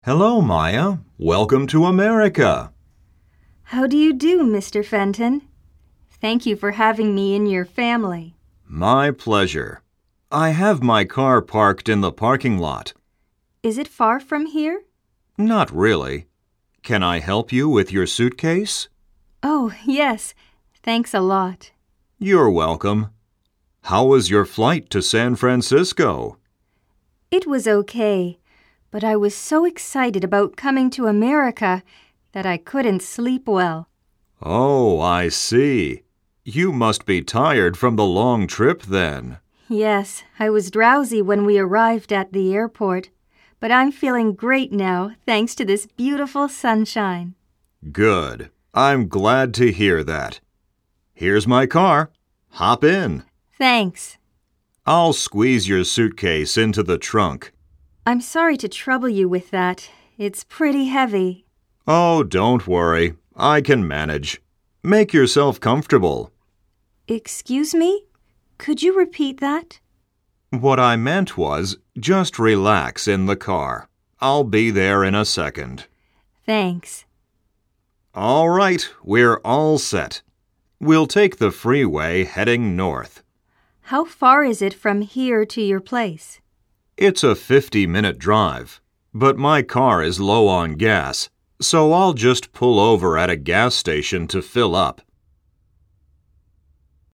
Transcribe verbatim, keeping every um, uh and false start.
Hello, Maya. Welcome to America. How do you do, Mister Fenton? Thank you for having me in your family. My pleasure. I have my car parked in the parking lot. Is it far from here? Not really. Can I help you with your suitcase? Oh, yes. Thanks a lot. You're welcome. How was your flight to San Francisco? It was okay, but I was so excited about coming to America that I couldn't sleep well. Oh, I see. You must be tired from the long trip then. Yes, I was drowsy when we arrived at the airport, but I'm feeling great now thanks to this beautiful sunshine. Good. I'm glad to hear that. Here's my car. Hop in. Thanks. I'll squeeze your suitcase into the trunk. I'm sorry to trouble you with that. It's pretty heavy. Oh, don't worry. I can manage. Make yourself comfortable. Excuse me? Could you repeat that? What I meant was, just relax in the car. I'll be there in a second. Thanks. All right, we're all set. We'll take the freeway heading north. How far is it from here to your place? It's a fifty-minute drive, but my car is low on gas, so I'll just pull over at a gas station to fill up.